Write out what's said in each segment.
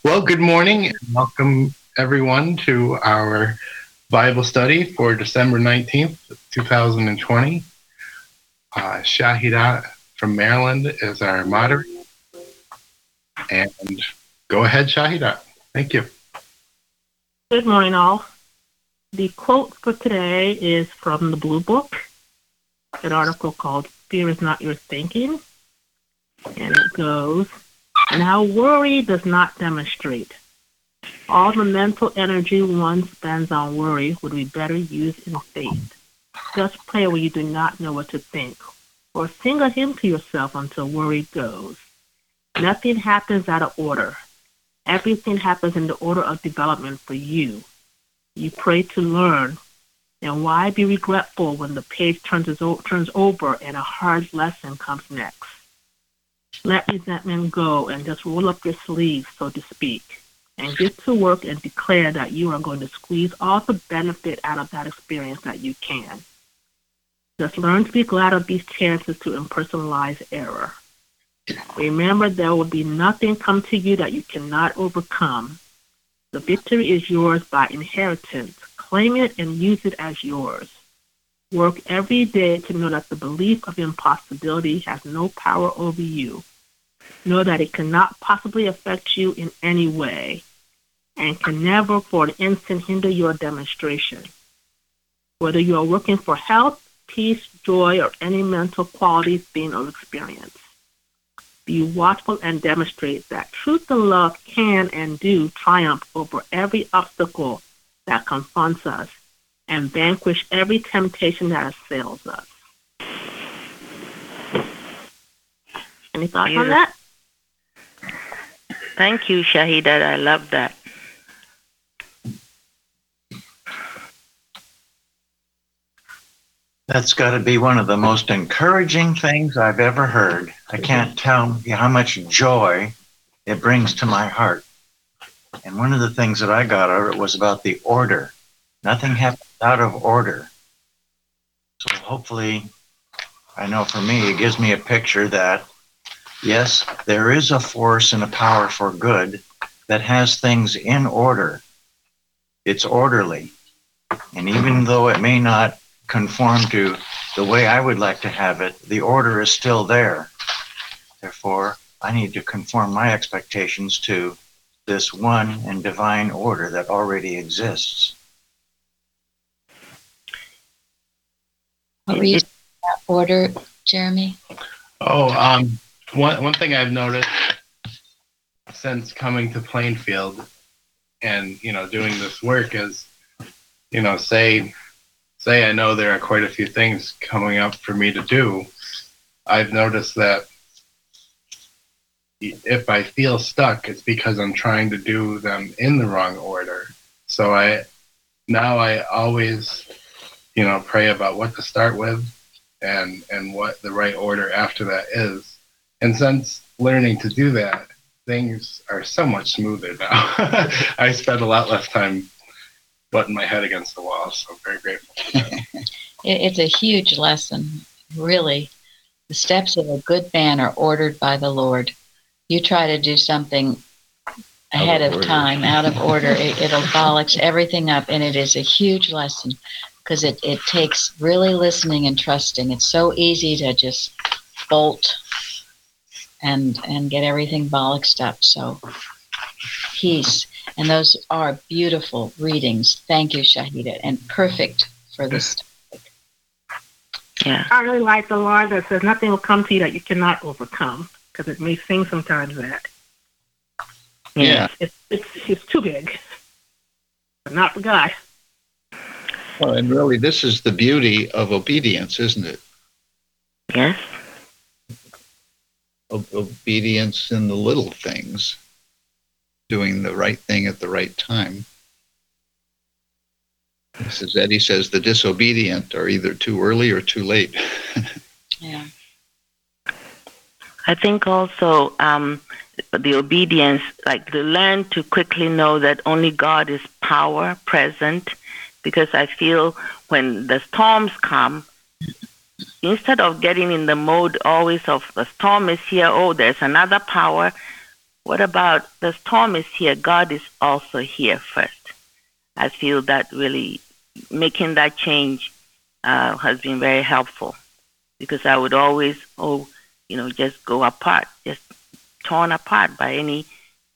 Well, good morning and welcome everyone to our Bible study for December 19th, 2020. Shahida from Maryland is our moderator. And go ahead, Shahida. Thank you. Good morning, all. The quote for today is from the Blue Book, an article called Fear is Not Your Thinking. And it goes, now worry does not demonstrate. All the mental energy one spends on worry would be better used in faith. Just pray where you do not know what to think, or sing a hymn to yourself until worry goes. Nothing happens out of order. Everything happens in the order of development for you. You pray to learn, and why be regretful when the page turns over and a hard lesson comes next? Let resentment go and just roll up your sleeves, so to speak, and get to work and declare that you are going to squeeze all the benefit out of that experience that you can. Just learn to be glad of these chances to impersonalize error. Remember, there will be nothing come to you that you cannot overcome. The victory is yours by inheritance. Claim it and use it as yours. Work every day to know that the belief of impossibility has no power over you. Know that it cannot possibly affect you in any way and can never for an instant hinder your demonstration. Whether you are working for health, peace, joy, or any mental quality, theme, or experience. Be watchful and demonstrate that truth and love can and do triumph over every obstacle that confronts us and vanquish every temptation that assails us. Any thoughts on that? Thank you, Shahida. I love that. That's got to be one of the most encouraging things I've ever heard. I can't tell you how much joy it brings to my heart. And one of the things that I got out of it was about the order. Nothing happens out of order. So hopefully, I know for me, it gives me a picture that, yes, there is a force and a power for good that has things in order. It's orderly. And even though it may not conform to the way I would like to have it, the order is still there. Therefore, I need to conform my expectations to this one and divine order that already exists. What were you saying about order, Jeremy? One thing I've noticed since coming to Plainfield and, doing this work is, say I know there are quite a few things coming up for me to do. I've noticed that if I feel stuck, it's because I'm trying to do them in the wrong order. So I always, pray about what to start with and what the right order after that is. And since learning to do that, things are so much smoother now. I spend a lot less time butting my head against the wall, so I'm very grateful for that. It's a huge lesson, really. The steps of a good man are ordered by the Lord. You try to do something ahead of time, out of order, it'll bollocks everything up, and it is a huge lesson because it takes really listening and trusting. It's so easy to just bolt and get everything bollocksed up. So peace. And those are beautiful readings. Thank you, Shahida, and perfect for this topic. Yeah. I really like the line that says nothing will come to you that you cannot overcome, because it may seem sometimes that it's too big, but not for God. Well, and really, this is the beauty of obedience, isn't it? Yes. Obedience in the little things, doing the right thing at the right time. As Eddie says, the disobedient are either too early or too late. Yeah. I think also the obedience, like to learn to quickly know that only God is power present, because I feel when the storms come, instead of getting in the mode always of the storm is here, oh, there's another power, what about the storm is here? God is also here first. I feel that really making that change has been very helpful, because I would always, just go apart, just torn apart by any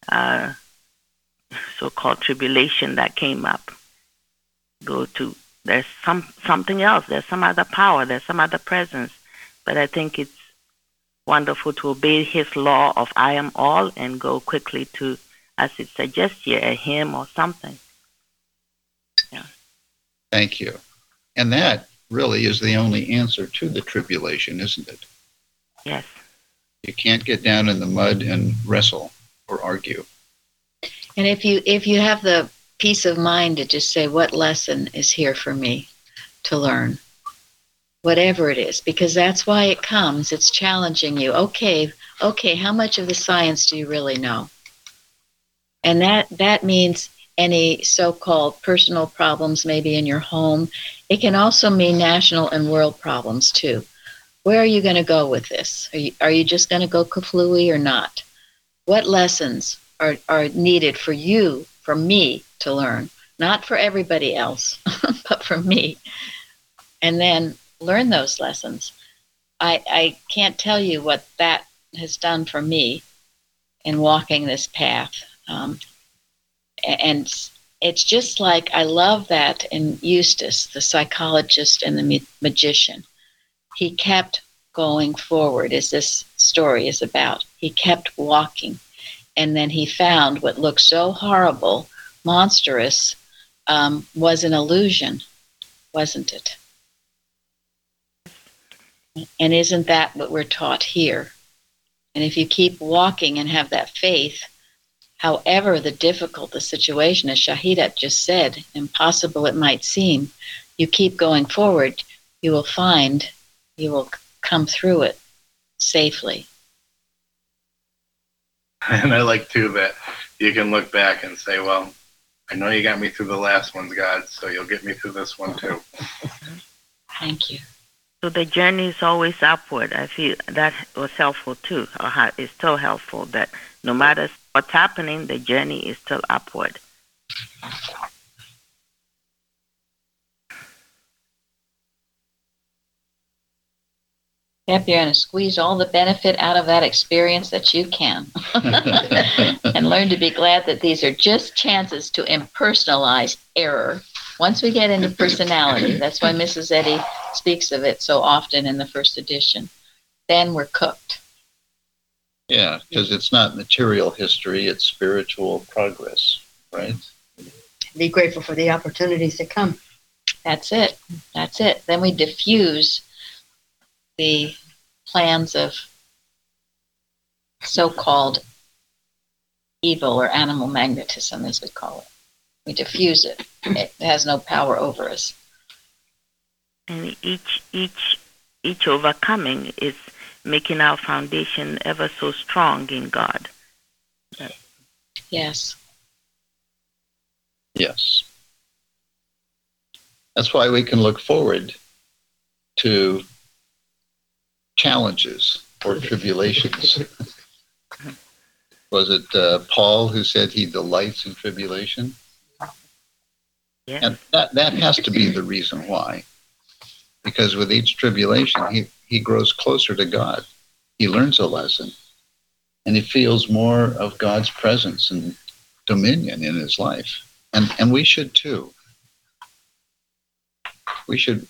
so-called tribulation that came up. Go to, there's something else, there's some other power, there's some other presence. But I think it's wonderful to obey his law of I am all and go quickly to, as it suggests here, a hymn or something. Yeah. Thank you. And that really is the only answer to the tribulation, isn't it? Yes. You can't get down in the mud and wrestle or argue. And if you have the peace of mind to just say, what lesson is here for me to learn? Whatever it is, because that's why it comes. It's challenging you. Okay, how much of the science do you really know? And that means any so-called personal problems maybe in your home. It can also mean national and world problems too. Where are you going to go with this? Are you just going to go kaflooey or not? What lessons are needed for you, for me to learn? Not for everybody else, but for me. And then learn those lessons. I can't tell you what that has done for me in walking this path. And it's just like, I love that in Eustace, the psychologist and the magician. He kept going forward, as this story is about. He kept walking. And then he found what looked so horrible, monstrous, was an illusion, wasn't it? And isn't that what we're taught here? And if you keep walking and have that faith, however the difficult the situation, as Shahida just said, impossible it might seem, you keep going forward, you will find you will come through it safely. And I like, too, that you can look back and say, well, I know you got me through the last ones, God, so you'll get me through this one, too. Thank you. So the journey is always upward. I feel that was helpful, too, or it's still helpful that no matter what's happening, the journey is still upward. Yep, you're going to squeeze all the benefit out of that experience that you can. And learn to be glad that these are just chances to impersonalize error. Once we get into personality, that's why Mrs. Eddy speaks of it so often in the first edition, then we're cooked. Yeah, because it's not material history, it's spiritual progress, right? Be grateful for the opportunities that come. That's it. That's it. Then we diffuse the plans of so-called evil or animal magnetism, as we call it. We diffuse it. It has no power over us. And each overcoming is making our foundation ever so strong in God. Yes. Yes. That's why we can look forward to challenges or tribulations. Was it Paul who said he delights in tribulation? Yes. And that has to be the reason why. Because with each tribulation, he grows closer to God. He learns a lesson. And he feels more of God's presence and dominion in his life. And we should too. We should,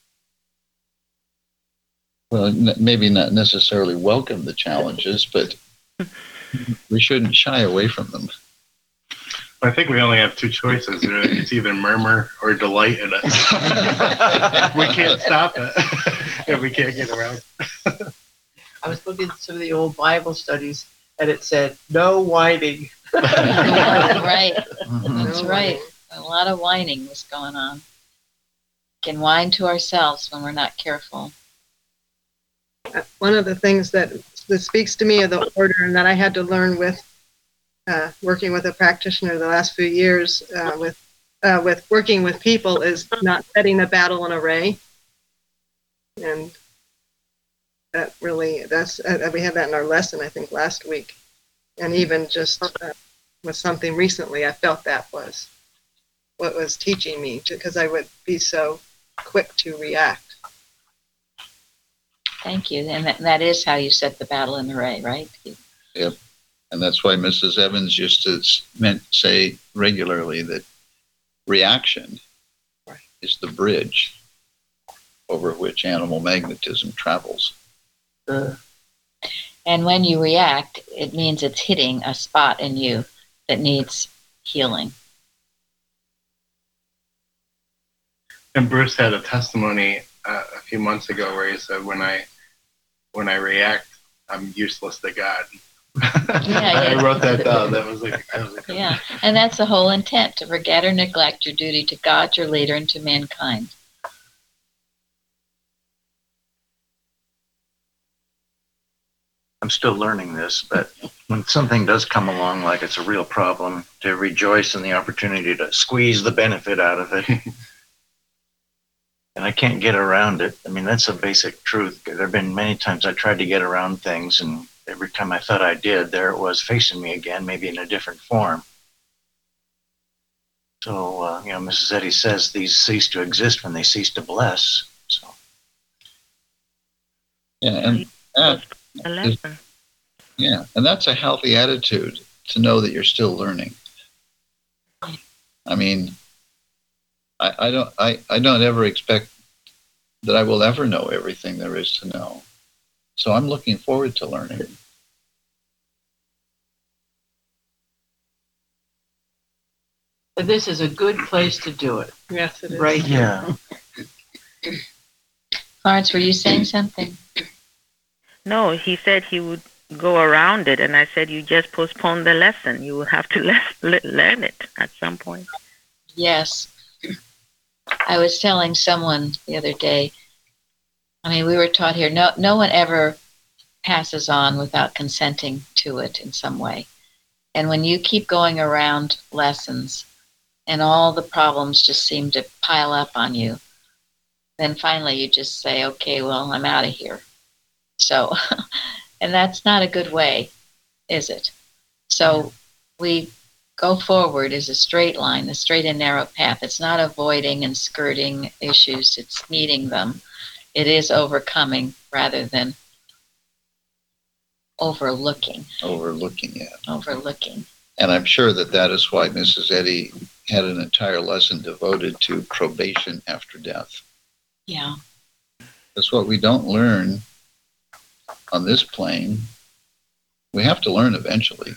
well, maybe not necessarily welcome the challenges, but we shouldn't shy away from them. I think we only have two choices. It's either murmur or delight in it. We can't stop it if we can't get around. I was looking at some of the old Bible studies, and it said, no whining. Right. Mhm. That's right. A lot of whining was going on. We can whine to ourselves when we're not careful. One of the things that speaks to me of the order and that I had to learn with working with a practitioner the last few years with working with people is not setting the battle in array. And that really, we had that in our lesson, I think, last week. And even just with something recently, I felt that was what was teaching me, because I would be so quick to react. Thank you. And that is how you set the battle in array, right? Yep. And that's why Mrs. Evans used to say regularly that reaction is the bridge over which animal magnetism travels. And when you react, it means it's hitting a spot in you that needs healing. And Bruce had a testimony a few months ago where he said, "When I react, I'm useless to God." Yeah. I wrote that down. That was like Yeah, and that's the whole intent, to forget or neglect your duty to God, your leader, and to mankind. I'm still learning this, but when something does come along like it's a real problem, to rejoice in the opportunity to squeeze the benefit out of it. And I can't get around it. I mean, that's a basic truth. There have been many times I tried to get around things, and every time I thought I did, there it was facing me again, maybe in a different form. So, Mrs. Eddy says these cease to exist when they cease to bless. So, Yeah, and A lesson. yeah, and that's a healthy attitude, to know that you're still learning. I mean, I don't ever expect that I will ever know everything there is to know. So I'm looking forward to learning. But this is a good place to do it. Yes, it is. Right here. yeah. Florence, were you saying something? No, he said he would go around it, and I said you just postpone the lesson. You will have to learn it at some point. Yes. I was telling someone the other day, I mean, we were taught here, no one ever passes on without consenting to it in some way. And when you keep going around lessons and all the problems just seem to pile up on you, then finally you just say, okay, well, I'm out of here. So, and that's not a good way, is it? So we go forward is a straight line, a straight and narrow path. It's not avoiding and skirting issues, it's meeting them. It is overcoming rather than overlooking. Overlooking. And I'm sure that is why Mrs. Eddy had an entire lesson devoted to probation after death. Yeah. That's what we don't learn on this plane. We have to learn eventually.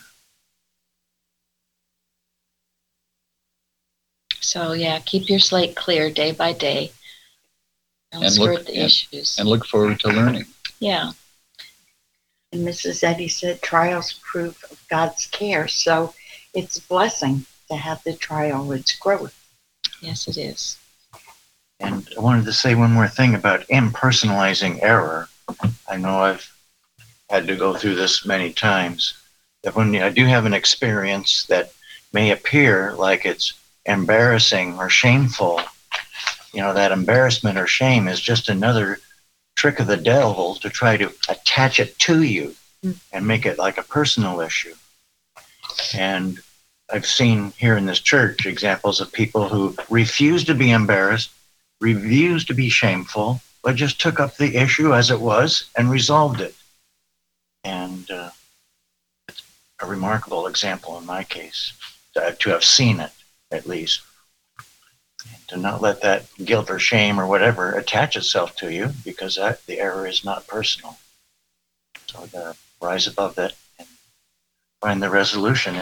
So yeah, keep your slate clear day by day. Don't skirt the issues. And look forward to learning. Yeah. And Mrs. Eddy said trials prove of God's care. So it's a blessing to have the trial. It's growth. Yes, it is. And I wanted to say one more thing about impersonalizing error. I know I've had to go through this many times. That when I do have an experience that may appear like it's embarrassing or shameful, that embarrassment or shame is just another trick of the devil to try to attach it to you and make it like a personal issue. And I've seen here in this church examples of people who refused to be embarrassed, refused to be shameful, but just took up the issue as it was and resolved it. And a remarkable example in my case, to have seen it at least. And to not let that guilt or shame or whatever attach itself to you, because the error is not personal. So rise above that and find the resolution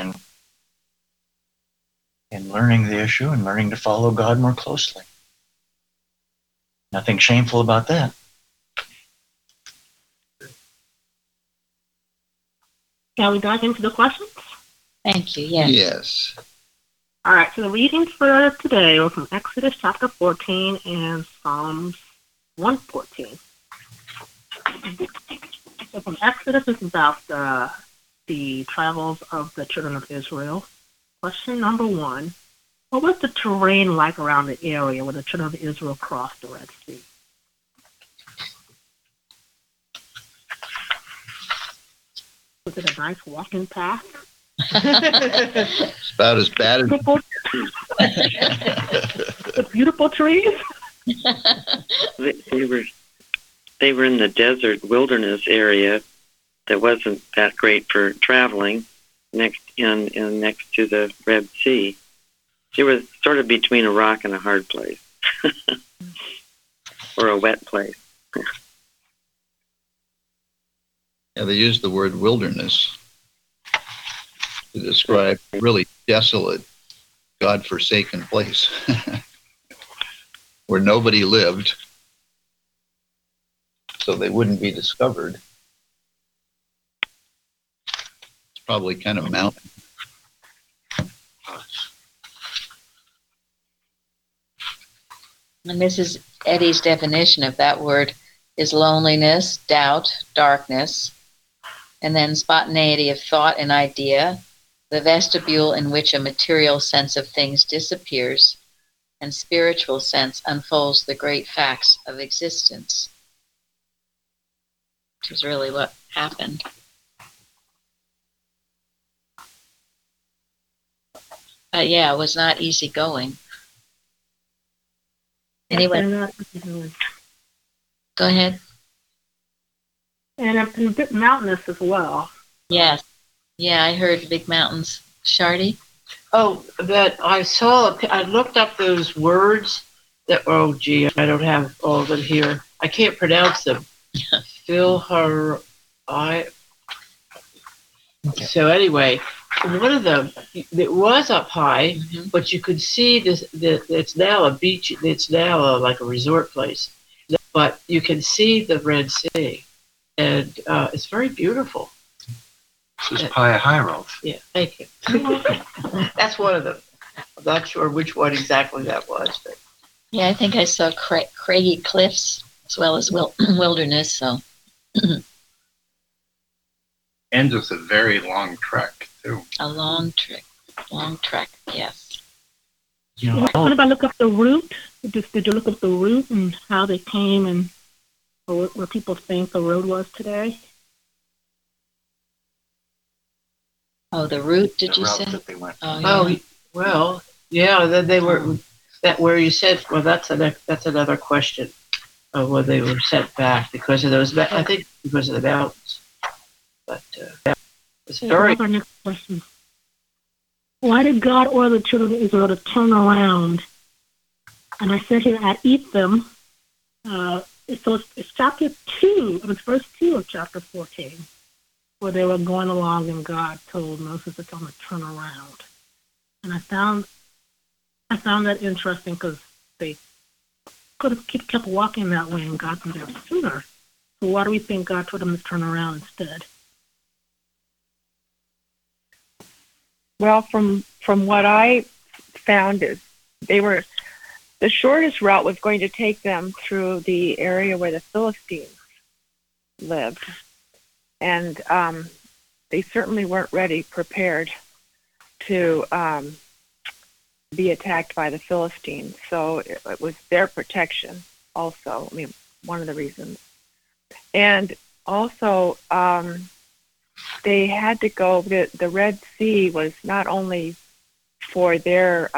in learning the issue and learning to follow God more closely. Nothing shameful about that. Shall we dive into the questions? Thank you. Yes. Yes. All right, so the readings for today are from Exodus chapter 14 and Psalms 114. So from Exodus, it's about the travels of the children of Israel. Question number 1, what was the terrain like around the area where the children of Israel crossed the Red Sea? Was it a nice walking path? It's about as bad as Beautiful, the beautiful trees. They were in the desert wilderness area that wasn't that great for traveling next to the Red Sea. It was sort of between a rock and a hard place. Or a wet place. Yeah, they use the word wilderness to describe really desolate, God-forsaken place where nobody lived, so they wouldn't be discovered. It's probably kind of mountain. And this is Eddie's definition of that word is loneliness, doubt, darkness, and then spontaneity of thought and idea, the vestibule in which a material sense of things disappears, and spiritual sense unfolds the great facts of existence, which is really what happened. But yeah, it was not easy going. Anyway, go ahead. And a bit mountainous as well. Yes. Yeah, I heard big mountains. Shardy? Oh, that I saw, I looked up those words that, oh gee, I don't have all of them here. I can't pronounce them. So anyway, one of them, it was up high, but you could see this, it's now a beach, it's now like a resort place. But you can see the Red Sea, and it's very beautiful. This is Pi Hierolf. Yeah, thank you. That's one of them. I'm not sure which one exactly that was. But. Yeah, I think I saw craggy cliffs as well as wilderness. So. And just a very long trek, too. A long trek, yes. What about look up the route? Did you look up the route and how they came and where people think the road was today? Oh, the route, did you say? That they went. Well, yeah, then they were, that where you said, well, that's another question of whether they were sent back because of those, I think because of the mountains. But it's very. Our next question. Why did God order the children of Israel to turn around? And I said here, I eat them. So it's chapter 2, it's verse 2 of chapter 14, where they were going along and God told Moses to tell them to turn around. And I found that interesting because they could have kept walking that way and got them there sooner. So why do we think God told them to turn around instead? Well, from what I found is the shortest route was going to take them through the area where the Philistines lived. And they certainly weren't prepared to be attacked by the Philistines. So it was their protection also, one of the reasons. And also, they had to go, the Red Sea was not only for their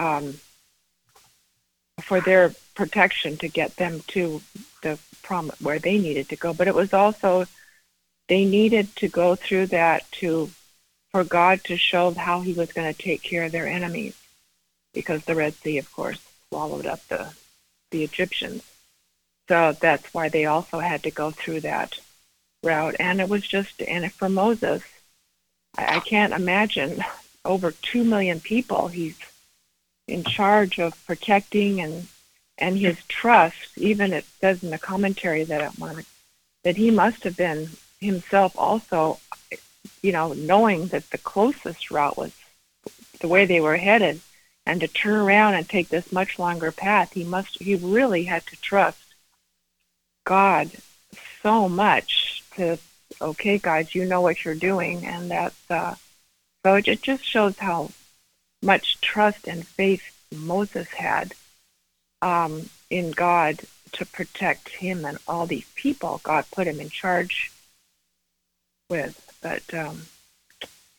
protection to get them to the promise where they needed to go, but it was also they needed to go through that for God to show how he was going to take care of their enemies, because the Red Sea, of course, swallowed up the Egyptians. So that's why they also had to go through that route. And it was and for Moses, I can't imagine over 2 million people he's in charge of protecting, and his trust, even it says in the commentary that he must have been himself also, knowing that the closest route was the way they were headed, and to turn around and take this much longer path, he really had to trust God so much to, okay, God, you know what you're doing. And that's, so it just shows how much trust and faith Moses had in God to protect him and all these people God put him in charge with. But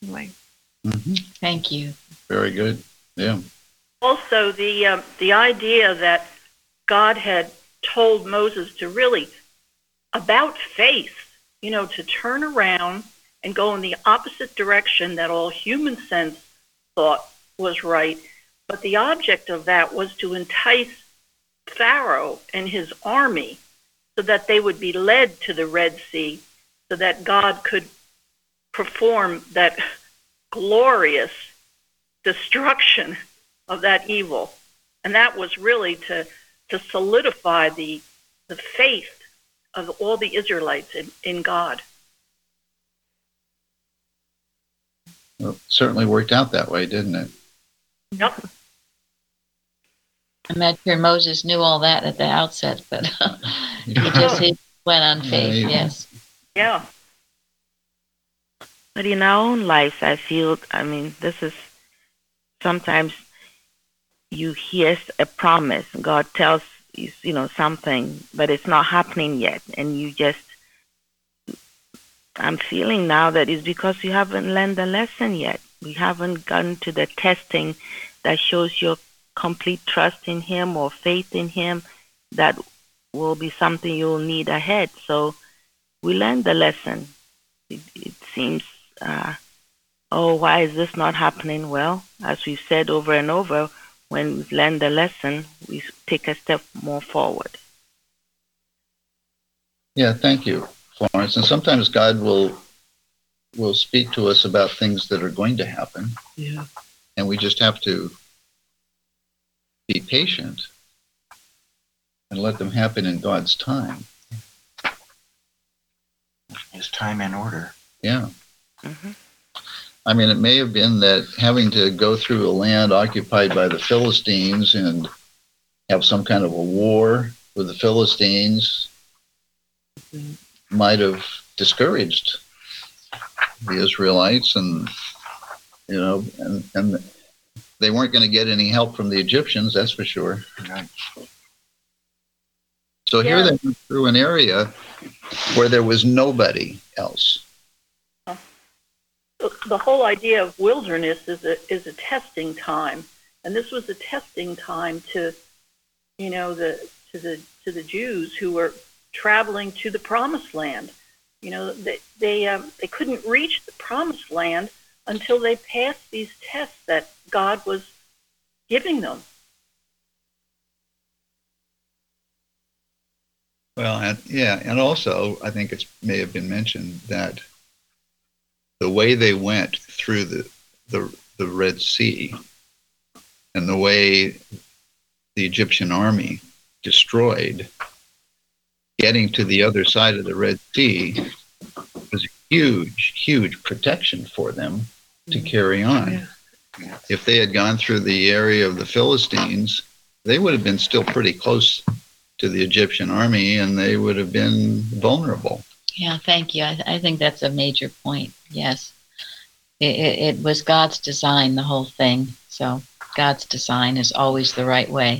Anyway. Thank you. Very good. Yeah. Also, the idea that God had told Moses to really, about faith, to turn around and go in the opposite direction that all human sense thought was right. But the object of that was to entice Pharaoh and his army so that they would be led to the Red Sea so that God could perform that glorious destruction of that evil. And that was really to solidify the faith of all the Israelites in God. Well, it certainly worked out that way, didn't it? Yep. I'm not sure Moses knew all that at the outset, but he went on faith, yes. Yeah. But in our own lives, I feel, this is sometimes you hear a promise. God tells you, something, but it's not happening yet. And I'm feeling now that it's because you haven't learned the lesson yet. We haven't gotten to the testing that shows your complete trust in Him or faith in Him. That will be something you'll need ahead. So we learned the lesson. It seems, why is this not happening? Well, as we've said over and over, when we learn the lesson, we take a step more forward. Yeah, thank you, Florence. And sometimes God will speak to us about things that are going to happen. Yeah. And we just have to be patient and let them happen in God's time. His time in order. Yeah. It may have been that having to go through a land occupied by the Philistines and have some kind of a war with the Philistines might have discouraged the Israelites, and and they weren't going to get any help from the Egyptians, that's for sure. Right. So here they went through an area where there was nobody else. The whole idea of wilderness is a testing time, and this was a testing time to the Jews who were traveling to the Promised Land. They couldn't reach the Promised Land until they passed these tests that God was giving them. Well, and also I think it may have been mentioned that the way they went through the Red Sea and the way the Egyptian army destroyed, getting to the other side of the Red Sea was a huge protection for them to carry on. Yeah. If they had gone through the area of the Philistines, they would have been still pretty close to the Egyptian army, and they would have been vulnerable. Yeah, thank you. I think that's a major point. Yes. It was God's design, the whole thing. So God's design is always the right way.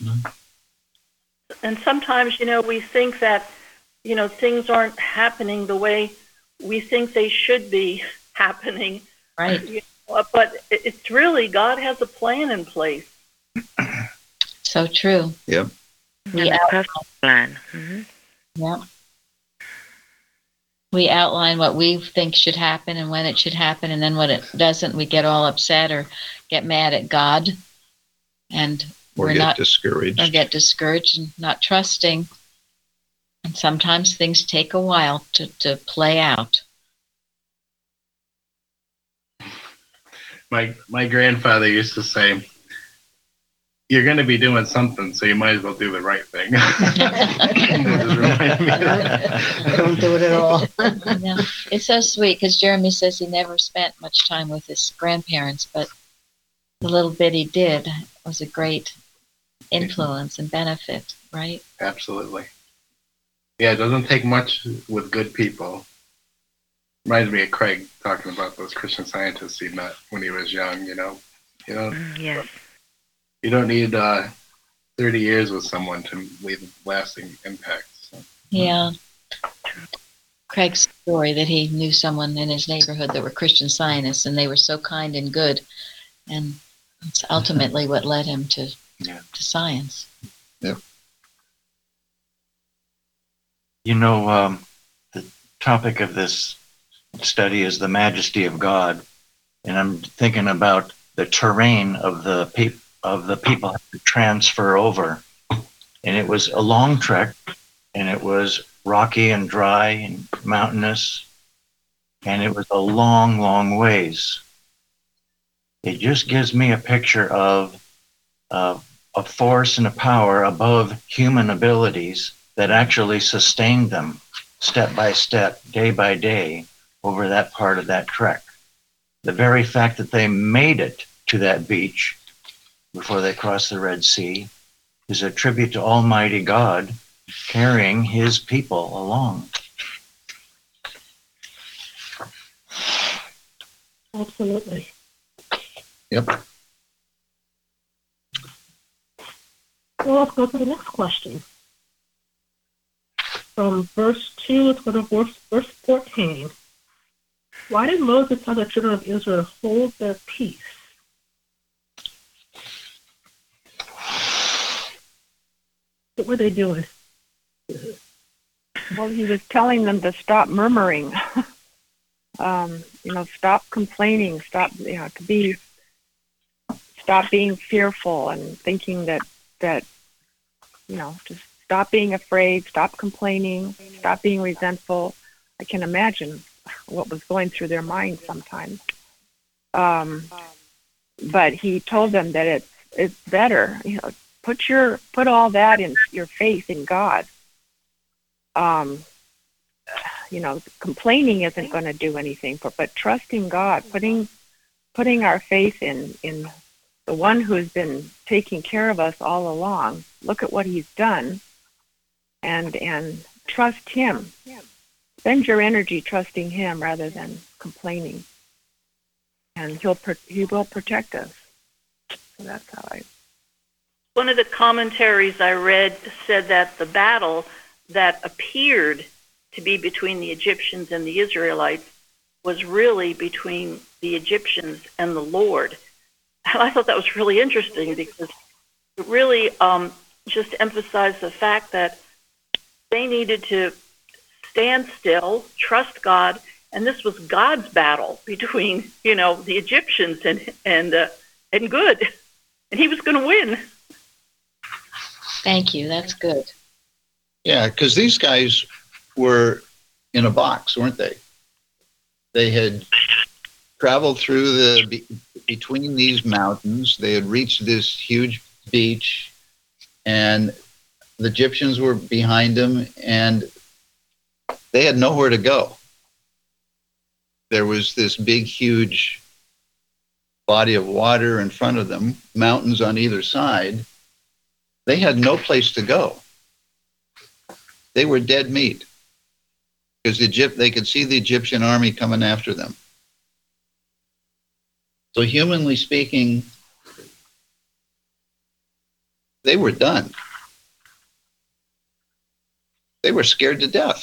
And sometimes, we think that, things aren't happening the way we think they should be happening. Right. But it's really, God has a plan in place. So true. Yep. And a perfect plan. Yep. We outline what we think should happen and when it should happen, and then when it doesn't, we get all upset or get mad at God, and Or get discouraged. Or get discouraged and not trusting. And sometimes things take a while to play out. My grandfather used to say, "You're going to be doing something, so you might as well do the right thing." Don't do it at all. I know. It's so sweet because Jeremy says he never spent much time with his grandparents, but the little bit he did was a great influence and benefit, right? Absolutely. Yeah, it doesn't take much with good people. Reminds me of Craig talking about those Christian scientists he met when he was young, Yes. You don't need 30 years with someone to leave a lasting impact. So. Yeah. Craig's story that he knew someone in his neighborhood that were Christian Scientists, and they were so kind and good, and it's ultimately what led him to science. Yep. You know, the topic of this study is the majesty of God, and I'm thinking about the terrain of the people to transfer over, and it was a long trek, and it was rocky and dry and mountainous, and it was a long, long ways. It just gives me a picture of a force and a power above human abilities that actually sustained them step by step, day by day, over that part of that trek. The very fact that they made it to that beach before they crossed the Red Sea is a tribute to Almighty God carrying his people along. Absolutely. Yep. So let's go to the next question. From verse 2, let's go to verse 14. Why did Moses tell the children of Israel to hold their peace? What were they doing? Well, he was telling them to stop murmuring, stop complaining, stop being fearful and thinking that just stop being afraid, stop complaining, stop being resentful. I can imagine what was going through their minds sometimes. But he told them that it's better, put all that in your faith in God. Complaining isn't going to do anything, but trusting God, putting our faith in the one who's been taking care of us all along. Look at what he's done, and trust him. Spend your energy trusting him rather than complaining, and he will protect us. So that's how I. One of the commentaries I read said that the battle that appeared to be between the Egyptians and the Israelites was really between the Egyptians and the Lord. And I thought that was really interesting because it really just emphasized the fact that they needed to stand still, trust God, and this was God's battle between, the Egyptians and good, and he was going to win. Thank you. That's good. Yeah, because these guys were in a box, weren't they? They had traveled through between these mountains. They had reached this huge beach, and the Egyptians were behind them, and they had nowhere to go. There was this big, huge body of water in front of them, mountains on either side. They had no place to go. They were dead meat because they could see the Egyptian army coming after them. So humanly speaking, they were done. They were scared to death.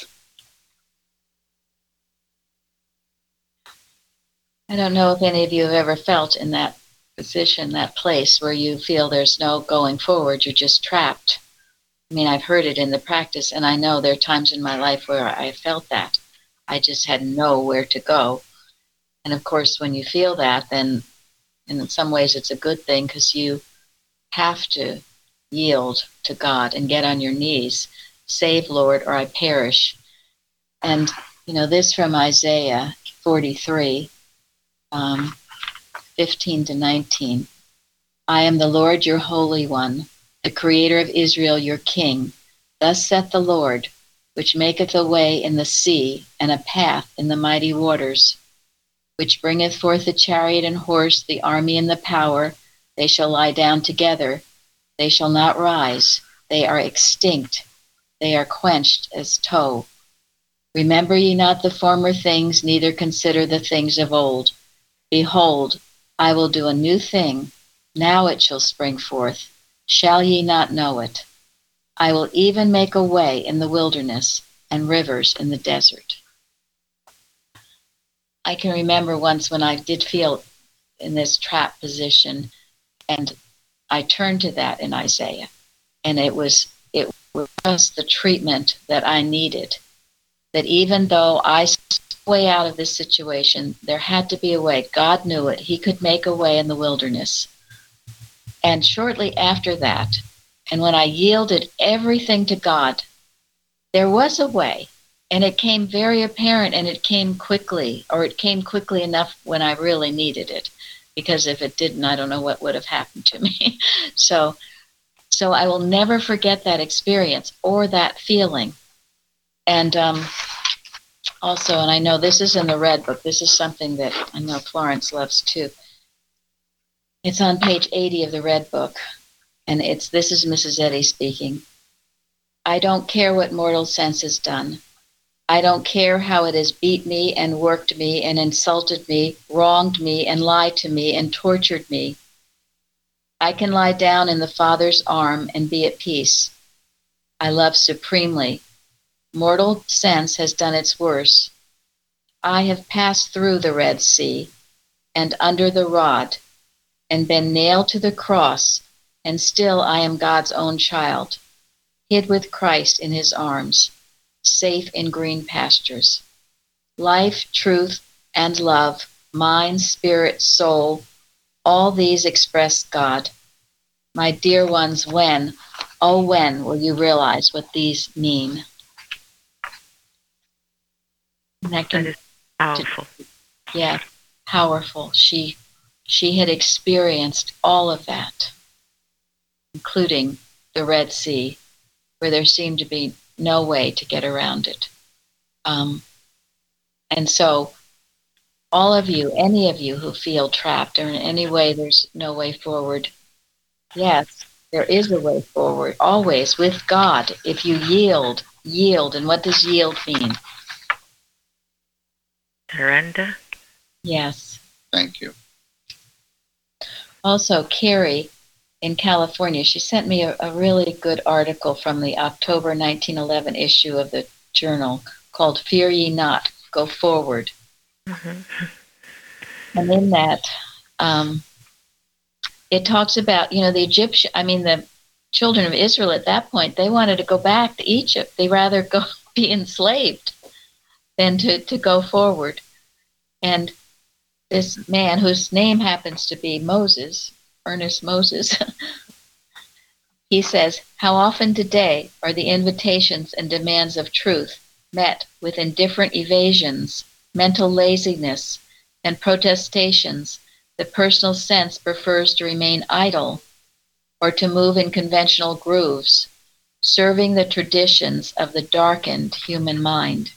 I don't know if any of you have ever felt in that position, that place where you feel there's no going forward, you're just trapped. I mean, I've heard it in the practice, and I know there are times in my life where I felt that. I just had nowhere to go. And of course, when you feel that, then in some ways it's a good thing because you have to yield to God and get on your knees. Save, Lord, or I perish. And, this from Isaiah 43, 15 to 19. I am the Lord, your Holy One, the Creator of Israel, your King. Thus saith the Lord, which maketh a way in the sea and a path in the mighty waters, which bringeth forth the chariot and horse, the army and the power. They shall lie down together. They shall not rise. They are extinct. They are quenched as tow. Remember ye not the former things, neither consider the things of old. Behold, I will do a new thing. Now it shall spring forth. Shall ye not know it? I will even make a way in the wilderness and rivers in the desert. I can remember once when I did feel in this trap position, and I turned to that in Isaiah, and it was just the treatment that I needed. That even though I way out of this situation, there had to be a way. God knew it. He could make a way in the wilderness. And shortly after that, and when I yielded everything to God, there was a way. And it came very apparent, and it came quickly, or it came quickly enough when I really needed it. Because if it didn't, I don't know what would have happened to me. So I will never forget that experience or that feeling. And also, and I know this is in the Red Book, this is something that I know Florence loves too. It's on page 80 of the Red Book, and this is Mrs. Eddy speaking. I don't care what mortal sense has done. I don't care how it has beat me and worked me and insulted me, wronged me and lied to me and tortured me. I can lie down in the Father's arm and be at peace. I love supremely. Mortal sense has done its worst. I have passed through the Red Sea and under the rod and been nailed to the cross, and still I am God's own child, hid with Christ in his arms, safe in green pastures. Life, truth, and love, mind, spirit, soul, all these express God. My dear ones, when will you realize what these mean? That is powerful. Yeah, powerful. She had experienced all of that, including the Red Sea, where there seemed to be no way to get around it. And so all of you, any of you who feel trapped or in any way there's no way forward, yes, there is a way forward, always with God, if you yield. And what does yield mean? Surrender? Yes. Thank you. Also, Carrie in California, she sent me a really good article from the October 1911 issue of the journal called Fear Ye Not, Go Forward. Mm-hmm. And in that, it talks about, the children of Israel at that point, they wanted to go back to Egypt. They rather go be enslaved than to go forward. And this man, whose name happens to be Moses, Ernest Moses, he says, how often today are the invitations and demands of truth met with indifferent evasions, mental laziness, and protestations? The personal sense prefers to remain idle or to move in conventional grooves, serving the traditions of the darkened human mind,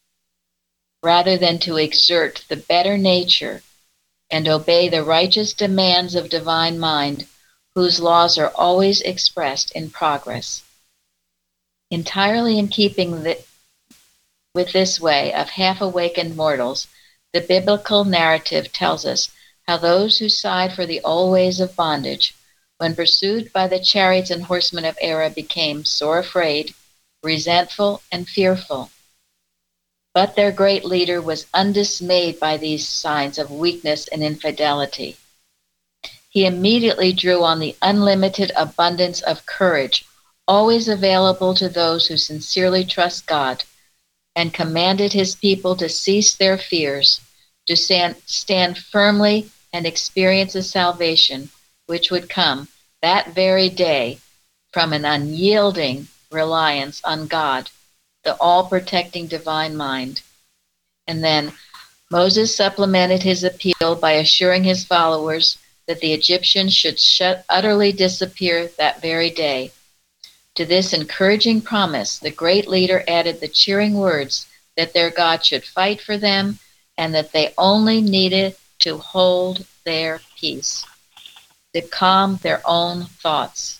rather than to exert the better nature and obey the righteous demands of divine mind, whose laws are always expressed in progress. Entirely in keeping with this way of half-awakened mortals, the biblical narrative tells us how those who sighed for the old ways of bondage, when pursued by the chariots and horsemen of error, became sore afraid, resentful, and fearful. But their great leader was undismayed by these signs of weakness and infidelity. He immediately drew on the unlimited abundance of courage, always available to those who sincerely trust God, and commanded his people to cease their fears, to stand firmly and experience a salvation which would come that very day from an unyielding reliance on God, the all-protecting divine mind. And then Moses supplemented his appeal by assuring his followers that the Egyptians should utterly disappear that very day. To this encouraging promise, the great leader added the cheering words that their God should fight for them and that they only needed to hold their peace, to calm their own thoughts.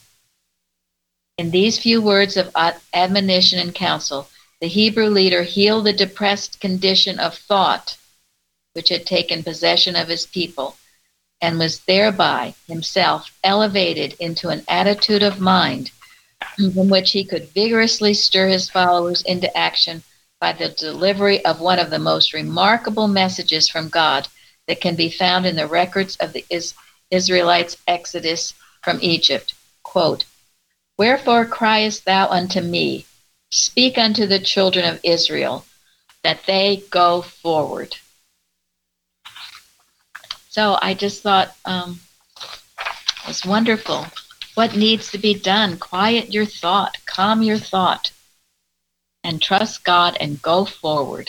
In these few words of admonition and counsel, the Hebrew leader healed the depressed condition of thought which had taken possession of his people, and was thereby himself elevated into an attitude of mind from which he could vigorously stir his followers into action by the delivery of one of the most remarkable messages from God that can be found in the records of the Israelites' exodus from Egypt. Quote, "Wherefore criest thou unto me? Speak unto the children of Israel, that they go forward." So I just thought it's wonderful. What needs to be done? Quiet your thought, calm your thought, and trust God and go forward.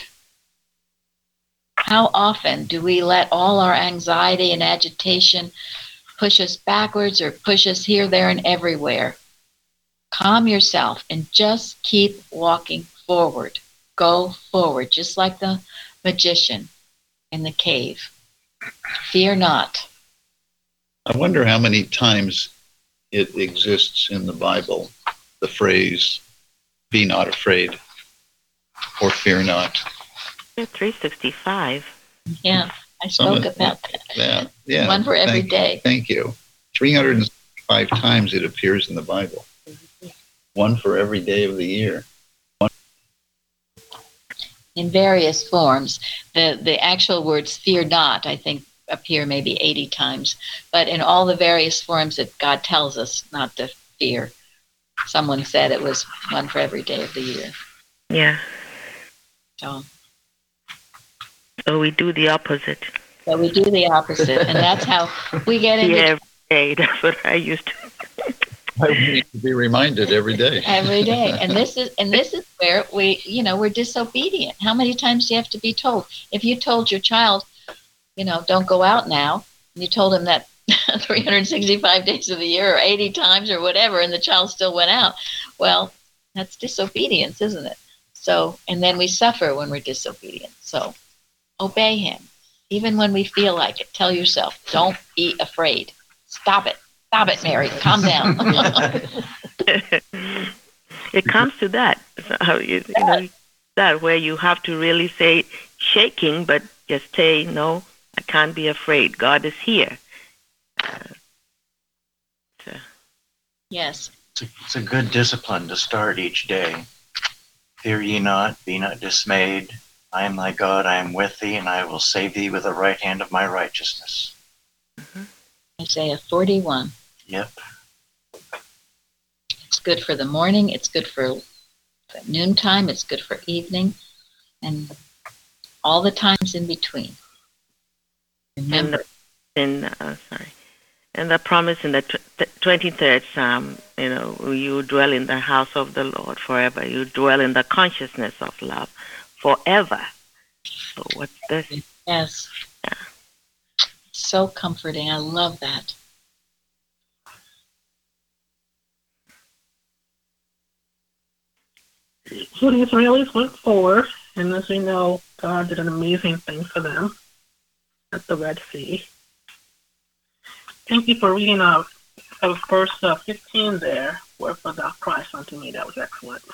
How often do we let all our anxiety and agitation push us backwards or push us here, there, and everywhere? Calm yourself and just keep walking forward. Go forward, just like the magician in the cave. Fear not. I wonder how many times it exists in the Bible, the phrase, "Be not afraid," or "Fear not." 365. Yeah, I spoke about that. Yeah. One for every day. Thank you. 365 times it appears in the Bible. One for every day of the year. In various forms. The actual words "fear not," I think, appear maybe 80 times, but in all the various forms that God tells us not to fear. Someone said it was one for every day of the year. Yeah. So we do the opposite. So we do the opposite, and that's how we get into every day. That's what I used to. I need to be reminded every day. Every day, and this is where we're disobedient. How many times do you have to be told? If you told your child, don't go out now, and you told him that 365 days of the year or 80 times or whatever, and the child still went out, well, that's disobedience, isn't it? So, and then we suffer when we're disobedient. So, obey him. Even when we feel like it, tell yourself, don't be afraid. Stop it. Stop it, Mary. Calm down. It comes to that. That where you have to really say, shaking, but just say, no, I can't be afraid. God is here. Yes. It's a good discipline to start each day. Fear ye not, be not dismayed. I am thy God, I am with thee, and I will save thee with the right hand of my righteousness. Isaiah 41. Yep. It's good for the morning, it's good for noontime, it's good for evening, and all the times in between. Remember. And the promise in the 23rd Psalm, you dwell in the house of the Lord forever. You dwell in the consciousness of love forever. So what's this? Yes. Yeah. So comforting. I love that. So the Israelis went forward, and as we know, God did an amazing thing for them at the Red Sea. Thank you for reading out verse 15 there, "Wherefore thou criest unto me." That was excellent.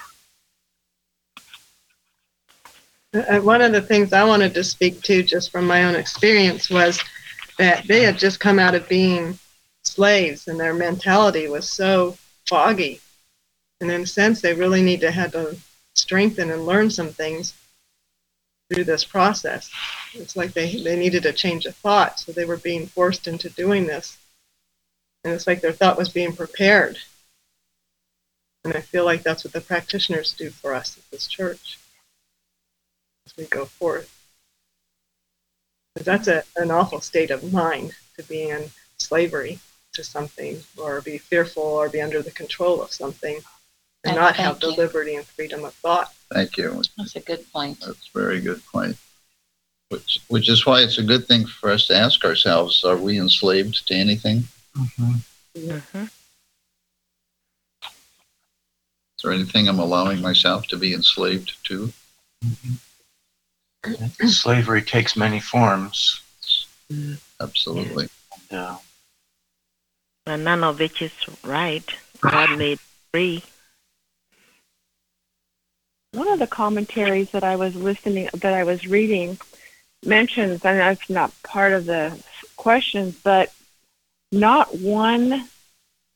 One of the things I wanted to speak to, just from my own experience, was that they had just come out of being slaves, and their mentality was so foggy. And in a sense, they really had to strengthen and learn some things through this process. It's like they needed a change of thought, so they were being forced into doing this. And it's like their thought was being prepared. And I feel like that's what the practitioners do for us at this church as we go forth. Because that's an awful state of mind, to be in slavery to something, or be fearful, or be under the control of something, and not have the liberty and freedom of thought. Thank you. That's a good point. That's a very good point. Which is why it's a good thing for us to ask ourselves, are we enslaved to anything? Mm-hmm. Mm-hmm. Is there anything I'm allowing myself to be enslaved to? Mm-hmm. Slavery takes many forms. Absolutely. And, and none of which is right. God made free. One of the commentaries that I was reading mentions, and that's not part of the questions, but not one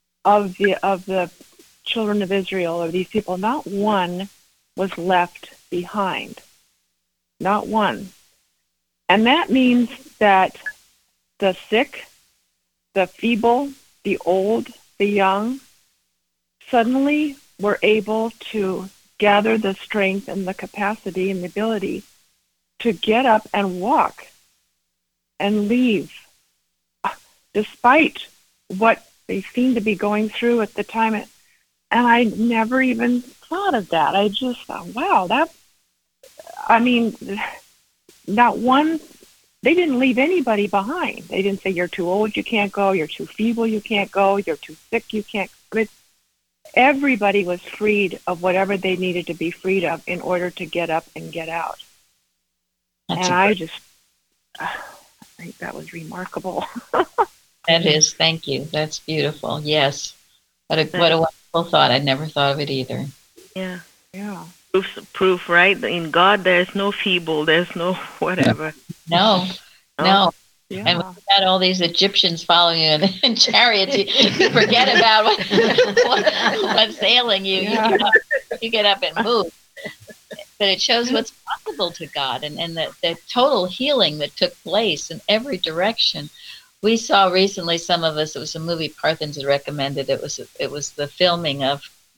of the children of Israel, or these people, not one was left behind. Not one. And that means that the sick, the feeble, the old, the young, suddenly were able to gather the strength and the capacity and the ability to get up and walk and leave, despite what they seemed to be going through at the time. And I never even thought of that. I just thought, wow, not one, they didn't leave anybody behind. They didn't say, you're too old, you can't go, you're too feeble, you can't go, you're too sick, you can't. But everybody was freed of whatever they needed to be freed of in order to get up and get out. I think that was remarkable. That is, thank you. That's beautiful. Yes. What a wonderful thought. I'd never thought of it either. Yeah. Yeah. Proof, right? In God, there's no feeble, there's no whatever. No. Yeah. And when you had all these Egyptians following you in chariots, you forget about what's ailing you. Yeah. You get up and move. But it shows what's possible to God and the total healing that took place in every direction. We saw recently, some of us, it was a movie Parthens had recommended. It was the filming of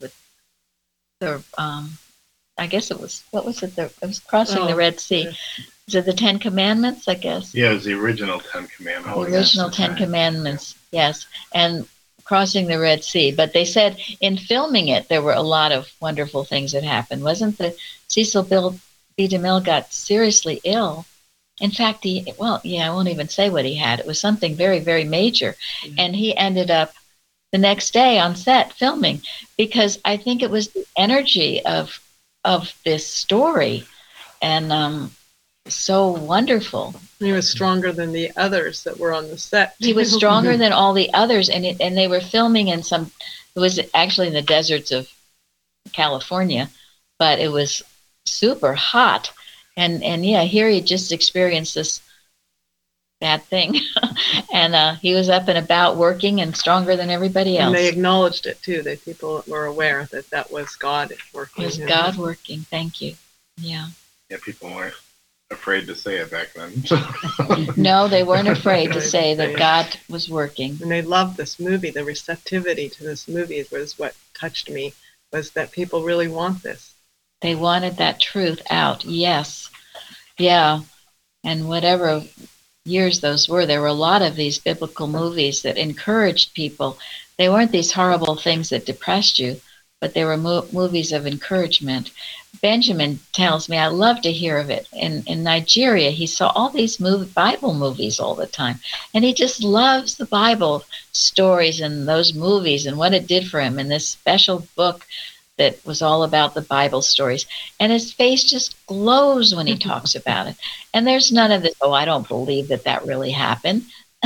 the I guess it was, what was it? It was crossing the Red Sea. Is it the Ten Commandments, I guess? Yeah, it was the original Ten Commandments. The original Ten Commandments, yes. And crossing the Red Sea. But they said in filming it, there were a lot of wonderful things that happened. Wasn't the Cecil B. DeMille got seriously ill? In fact, I won't even say what he had. It was something very, very major. Mm-hmm. And he ended up the next day on set filming, because I think it was the energy of this story, and so wonderful. He was stronger than the others that were on the set. He was stronger than all the others, and they were filming it was actually in the deserts of California, but it was super hot, and here he just experienced this bad thing, and he was up and about working and stronger than everybody else. And they acknowledged it too. That people were aware that was God working. It was God working. Thank you. Yeah. Yeah, people weren't afraid to say it back then. No, they weren't afraid to say that God was working. And they loved this movie. The receptivity to this movie was what touched me. Was that people really want this? They wanted that truth out. Yes. Yeah. And whatever years those were, there were a lot of these biblical movies that encouraged people. They weren't these horrible things that depressed you, but they were movies of encouragement. Benjamin tells me, I love to hear of it. In Nigeria, he saw all these Bible movies all the time, and he just loves the Bible stories and those movies and what it did for him, and this special book that was all about the Bible stories. And his face just glows when he talks about it. And there's none of this, I don't believe that really happened.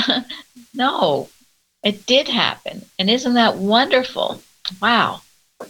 No, it did happen. And isn't that wonderful? Wow.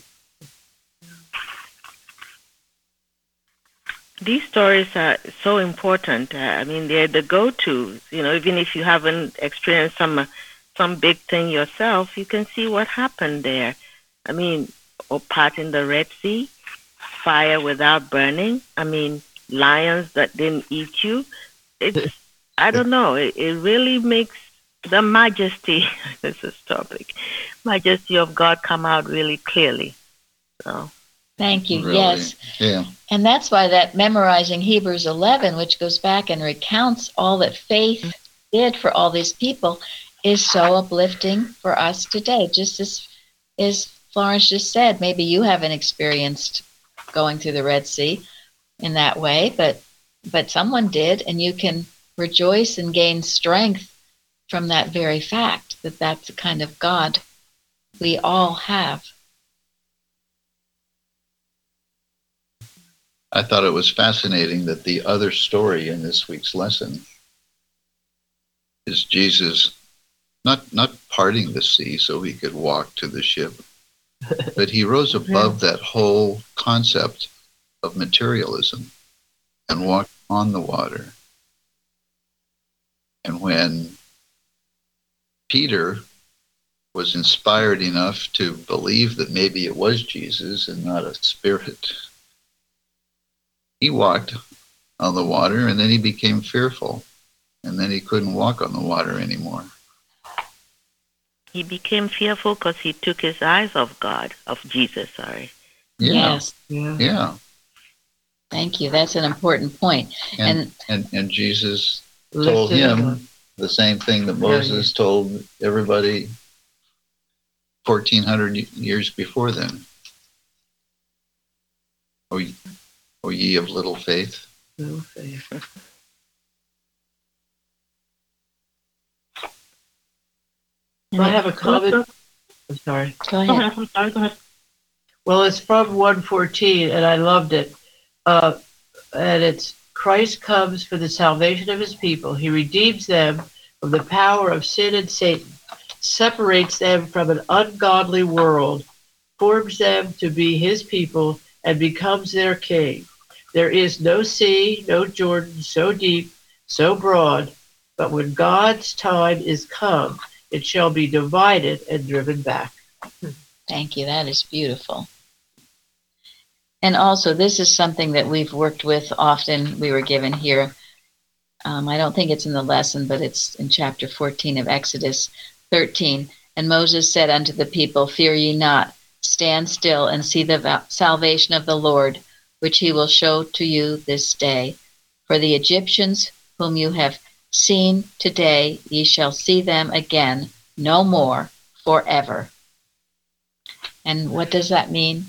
These stories are so important. They're the go-tos. Even if you haven't experienced some big thing yourself, you can see what happened there. Or parting the Red Sea, fire without burning. Lions that didn't eat you. I don't know. It really makes the majesty, this is topic, majesty of God come out really clearly. So. Thank you. Really? Yes. Yeah. And that's why that memorizing Hebrews 11, which goes back and recounts all that faith did for all these people, is so uplifting for us today. Just as Florence just said, maybe you haven't experienced going through the Red Sea in that way, but someone did, and you can rejoice and gain strength from that very fact that that's the kind of God we all have. I thought it was fascinating that the other story in this week's lesson is Jesus not parting the sea so he could walk to the ship, but he rose above that whole concept of materialism and walked on the water. And when Peter was inspired enough to believe that maybe it was Jesus and not a spirit, He walked on the water, and then he became fearful, and then he couldn't walk on the water anymore. He became fearful because he took his eyes off God, of Jesus, sorry. Yeah. Yes. Yeah. Thank you. That's an important point. And Jesus told Lifted him up. the same thing that Moses told everybody 1,400 years before then. O ye of little faith. Little faith. I have a comment. I'm sorry. Go Go ahead. ahead. I'm sorry. Go ahead. Well, it's from 114, and I loved it. And it's Christ comes for the salvation of his people. He redeems them from the power of sin and Satan, separates them from an ungodly world, forms them to be his people, and becomes their king. There is no sea, no Jordan, so deep, so broad, but when God's time is come, it shall be divided and driven back. Thank you. That is beautiful. And also, this is something that we've worked with often. We were given here. I don't think it's in the lesson, but it's in chapter 14 of Exodus 13. And Moses said unto the people, fear ye not, stand still and see the salvation of the Lord, which he will show to you this day. For the Egyptians whom you have seen today, ye shall see them again no more forever. And what does that mean?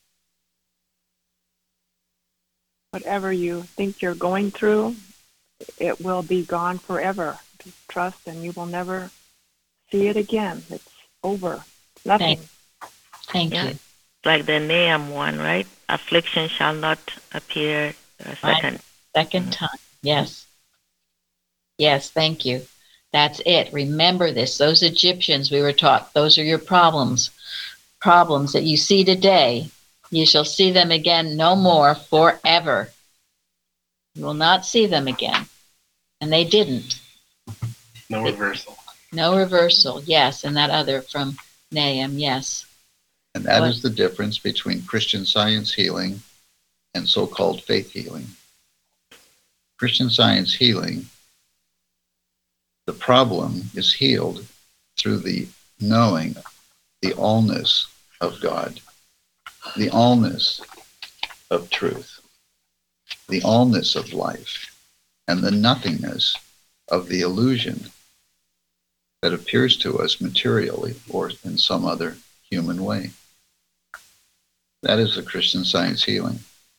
Whatever you think you're going through, it will be gone forever. Just trust, and you will never see it again. It's over. It's nothing. Thank Yeah. you. Like the Nahum one, right? Affliction shall not appear a second. Second time. Yes. Yes, thank you. That's it. Remember this. Those Egyptians we were taught, those are your problems. Problems that you see today, you shall see them again no more forever. You will not see them again. And they didn't. No reversal. No reversal. Yes. And that other from Nahum. Yes. And that is the difference between Christian Science healing and so-called faith healing. Christian Science healing, the problem is healed through the knowing the allness of God, the allness of truth, the allness of life, and the nothingness of the illusion that appears to us materially or in some other human way. That is the Christian Science healing.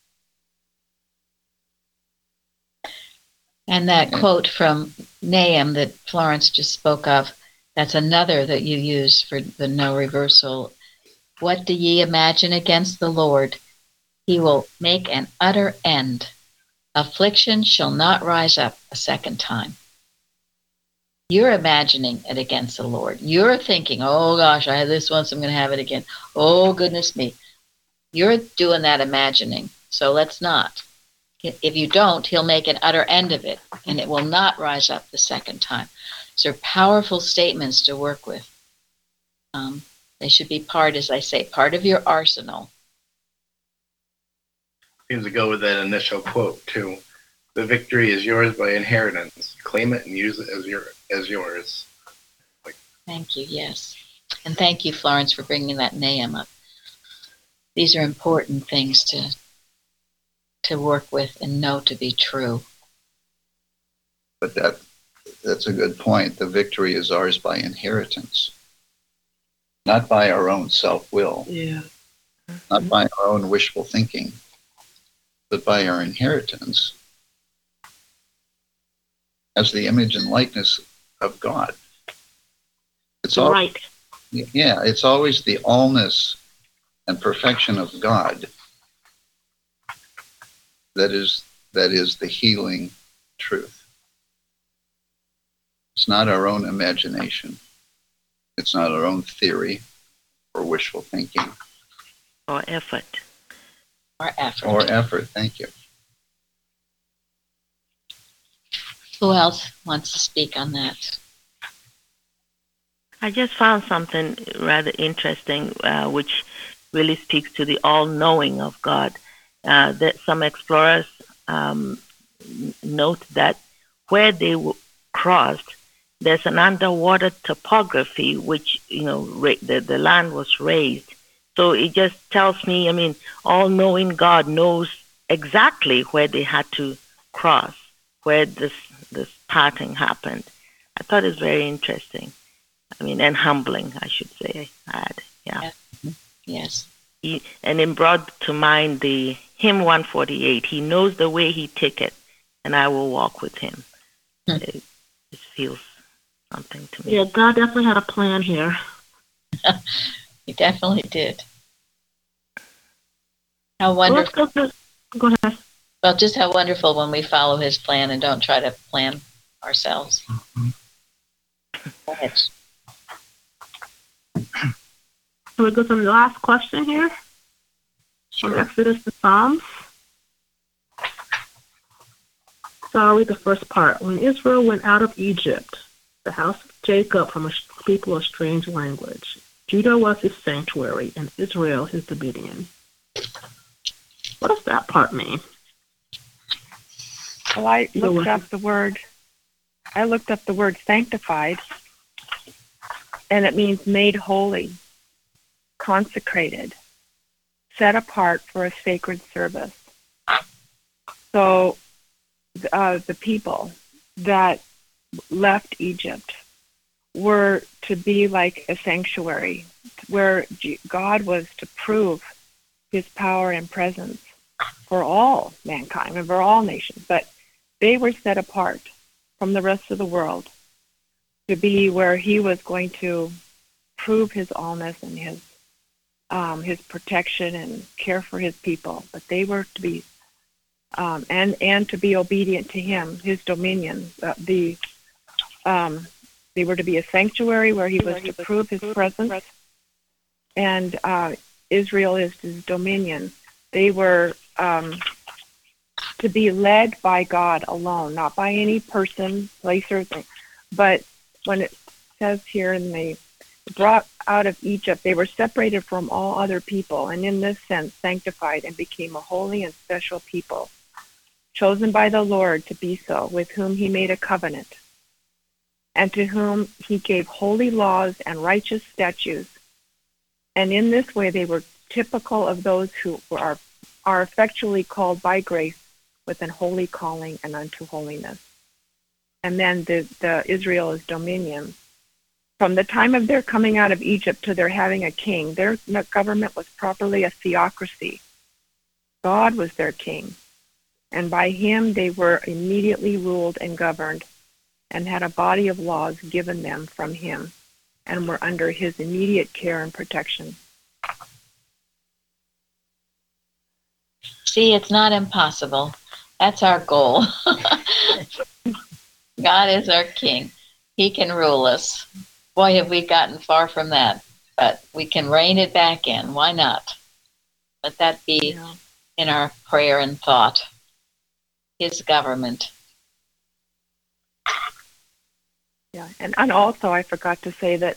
And that quote from Nahum that Florence just spoke of, that's another that you use for the no reversal. What do ye imagine against the Lord? He will make an utter end. Affliction shall not rise up a second time. You're imagining it against the Lord. You're thinking, oh gosh, I had this once, I'm going to have it again. Oh goodness me. You're doing that imagining, so let's not. If you don't, he'll make an utter end of it, and it will not rise up the second time. These are powerful statements to work with. They should be part, as I say, part of your arsenal. Seems to go with that initial quote too. The victory is yours by inheritance. Claim it and use it as yours. Thank you, yes. And thank you, Florence, for bringing that Nahum up. These are important things to work with and know to be true. But that's a good point. The victory is ours by inheritance, not by our own self-will, not by our own wishful thinking, but by our inheritance as the image and likeness of God. It's all Right. Yeah, it's always the allness and perfection of God that is the healing truth. It's not our own imagination. It's not our own theory or wishful thinking. Or effort. Or effort. Thank you. Who else wants to speak on that? I just found something rather interesting, which really speaks to the all-knowing of God. that some explorers note that where they crossed, there's an underwater topography, which, the land was raised. So it just tells me, all-knowing God knows exactly where they had to cross, where this parting happened. I thought it was very interesting. And humbling, I should say. Yeah. Yes. And it brought to mind the hymn 148. He knows the way he take it, and I will walk with him. It feels something to me. Yeah, God definitely had a plan here. He definitely did. How wonderful. Go ahead. Well, just how wonderful when we follow his plan and don't try to plan ourselves. Mm-hmm. Go ahead. So we go to the last question here. From Exodus to Psalms. So I'll read the first part. When Israel went out of Egypt, the house of Jacob from a people of strange language, Judah was his sanctuary, and Israel his dominion. What does that part mean? Well, I looked up the word sanctified, and it means made holy, consecrated, set apart for a sacred service. So the people that left Egypt were to be like a sanctuary where God was to prove his power and presence for all mankind and for all nations. But they were set apart from the rest of the world to be where he was going to prove his allness and his protection and care for his people. But they were to be and to be obedient to him, his dominion. They were to be a sanctuary where he was to prove his presence, and Israel is his dominion. They were to be led by God alone, not by any person, place, or thing. But when it says here, and they brought out of Egypt, they were separated from all other people, and in this sense sanctified and became a holy and special people, chosen by the Lord to be so, with whom he made a covenant, and to whom he gave holy laws and righteous statutes. And in this way they were typical of those who are effectually called by grace with an holy calling and unto holiness. And then the Israel's dominion. From the time of their coming out of Egypt to their having a king, their government was properly a theocracy. God was their king. And by him they were immediately ruled and governed, and had a body of laws given them from him, and were under his immediate care and protection. See, it's not impossible. That's our goal. God is our king. He can rule us. Boy, have we gotten far from that. But we can rein it back in. Why not? Let that be in our prayer and thought. His government. Yeah, and also I forgot to say that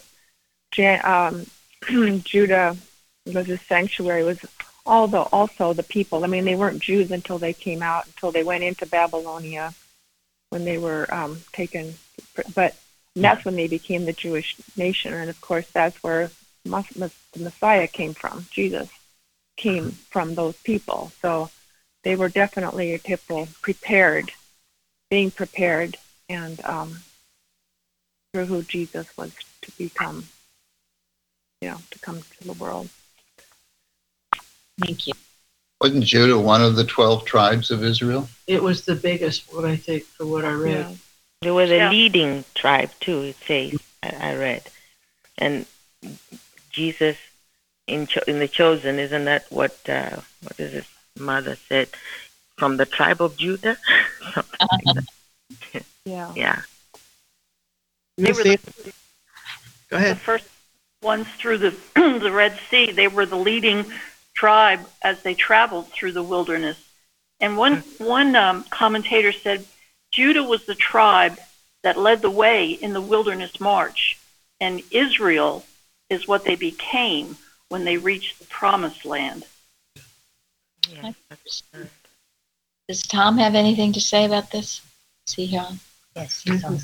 Judah was a sanctuary, was also the people. I mean, they weren't Jews until they came out, until they went into Babylonia when they were taken. But that's when they became the Jewish nation. And, of course, that's where the Messiah came from. Jesus came from those people. So they were definitely a people being prepared, and through who Jesus was to become, to come to the world. Thank you. Wasn't Judah one of the 12 tribes of Israel? It was the biggest one, I think, for what I read. Yeah. They were the leading tribe, too, it says, I read. And Jesus in the chosen, isn't that what is his mother said? From the tribe of Judah? Something like that. Yeah. They were Go ahead. the first ones through the the Red Sea. They were the leading tribe as they traveled through the wilderness. And one commentator said Judah was the tribe that led the way in the wilderness march, and Israel is what they became when they reached the promised land. Yeah, that's good. Does Tom have anything to say about this? Is he here? Yes, he's on.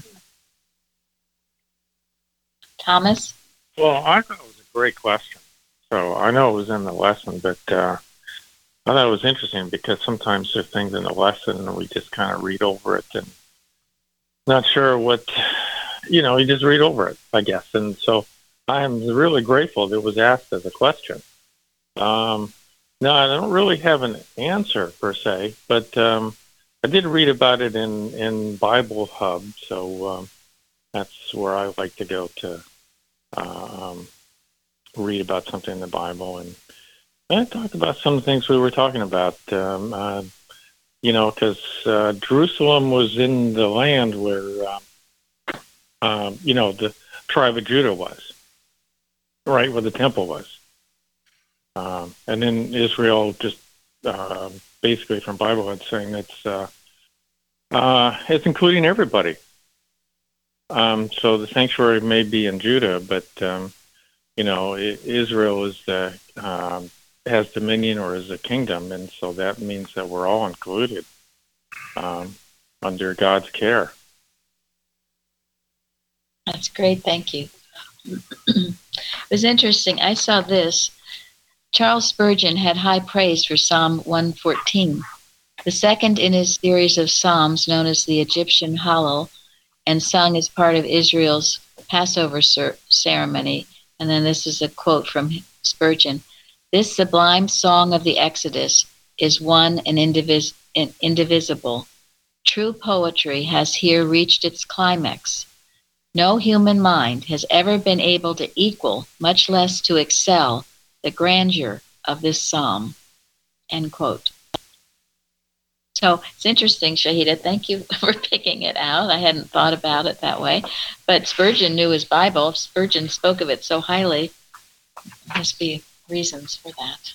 Thomas? Well, I thought it was a great question. So I know it was in the lesson, but I thought it was interesting because sometimes there's things in the lesson and we just kind of read over it and not sure what, you just read over it, I guess. And so I am really grateful that it was asked as a question. No, I don't really have an answer per se, but I did read about it in Bible Hub, so that's where I like to go to read about something in the Bible. And I talked about some of the things we were talking about, because Jerusalem was in the land where, the tribe of Judah was, right where the temple was. And then Israel just basically from Bible Hub saying it's including everybody. So the sanctuary may be in Judah, but Israel is has dominion or is a kingdom, and so that means that we're all included under God's care. That's great. Thank you. It was interesting. I saw this. Charles Spurgeon had high praise for Psalm 114, the second in his series of psalms known as the Egyptian Hallel, and sung as part of Israel's Passover ceremony. And then this is a quote from Spurgeon. This sublime song of the Exodus is one and indivisible. True poetry has here reached its climax. No human mind has ever been able to equal, much less to excel, the grandeur of this psalm. End quote. So it's interesting, Shahida. Thank you for picking it out. I hadn't thought about it that way. But Spurgeon knew his Bible. If Spurgeon spoke of it so highly, there must be reasons for that.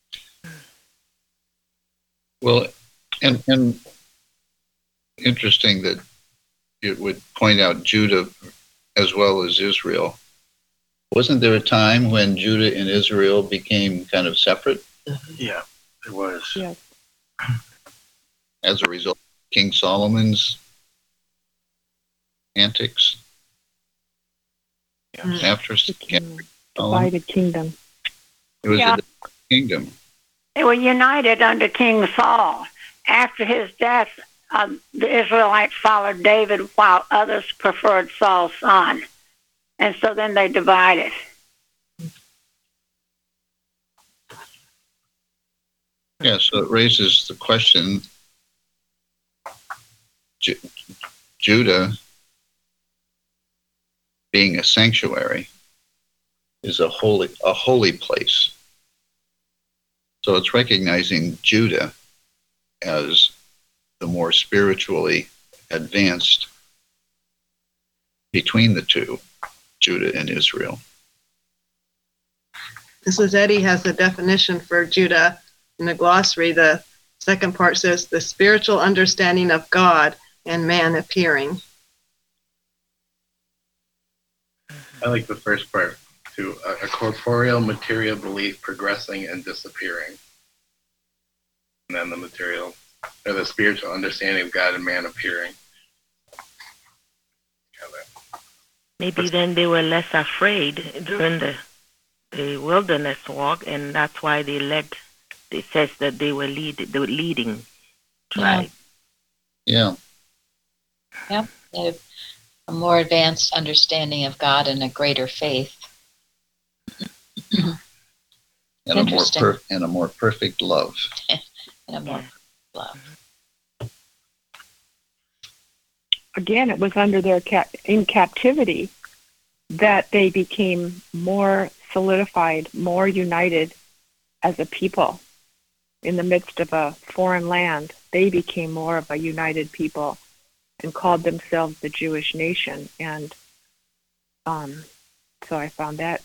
Well, and interesting that it would point out Judah as well as Israel. Wasn't there a time when Judah and Israel became kind of separate? Yeah, it was. Yes. As a result of King Solomon's antics? Yeah. After divided kingdom. It was a kingdom. They were united under King Saul. After his death, the Israelites followed David while others preferred Saul's son. And so then they divided. Yeah, so it raises the question, Judah being a sanctuary is a holy place. So it's recognizing Judah as the more spiritually advanced between the two, Judah and Israel. Mrs. Eddy has the definition for Judah in the glossary. The second part says, the spiritual understanding of God and man appearing. I like the first part too. A corporeal material belief progressing and disappearing. And then the material, or the spiritual understanding of God and man appearing. Maybe then they were less afraid during the wilderness walk, and that's why they led. It says that they were the leading tribe. Yeah. Yep. They have a more advanced understanding of God and a greater faith. And a more perfect love. And a more perfect love. Again, it was under their in captivity that they became more solidified, more united as a people. In the midst of a foreign land, they became more of a united people and called themselves the Jewish nation. And so I found that's,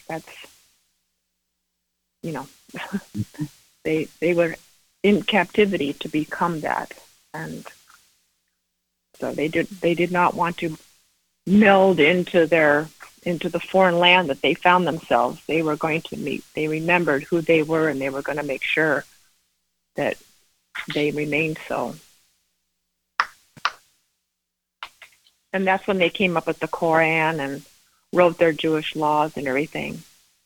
they were in captivity to become that. And so they did not want to meld into the foreign land that they found themselves. They were going to meet. They remembered who they were, and they were going to make sure that they remained so. And that's when they came up with the Koran and wrote their Jewish laws and everything.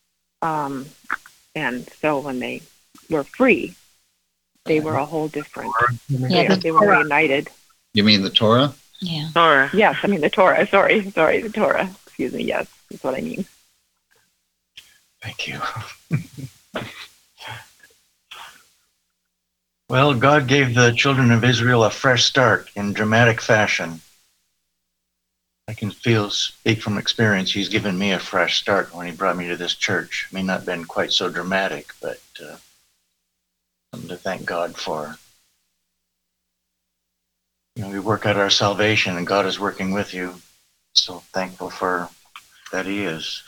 And so when they were free, they were a whole different. They were united. You mean the Torah? Yeah. Torah. Yes, I mean the Torah. Sorry, the Torah. Excuse me. Yes, that's what I mean. Thank you. Well, God gave the children of Israel a fresh start in dramatic fashion. I can speak from experience, he's given me a fresh start when he brought me to this church. It may not have been quite so dramatic, but something to thank God for. You know, we work out our salvation and God is working with you. So thankful for that he is.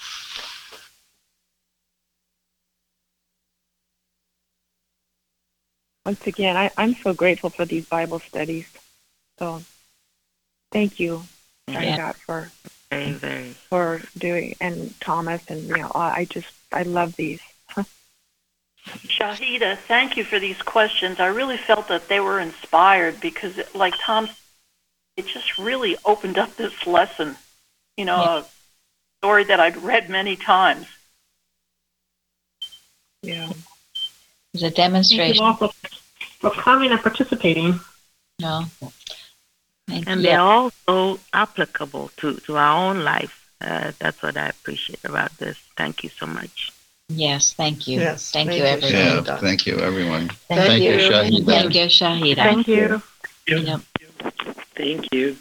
Once again, I'm so grateful for these Bible studies. So thank you, God, for doing, and Thomas, and I love these. Shahida, thank you for these questions. I really felt that they were inspired because, like Tom, it just really opened up this lesson. A story that I'd read many times. Yeah. It's a demonstration. Thank you all for coming and participating. No. And they're also applicable to our own life. That's what I appreciate about this. Thank you so much. Yes, thank you. Yes, thank you, thank you, everyone. Yeah, thank you, everyone. Thank you, you. Shahida. Thank you, Shahida. Thank you. Yep. Thank you.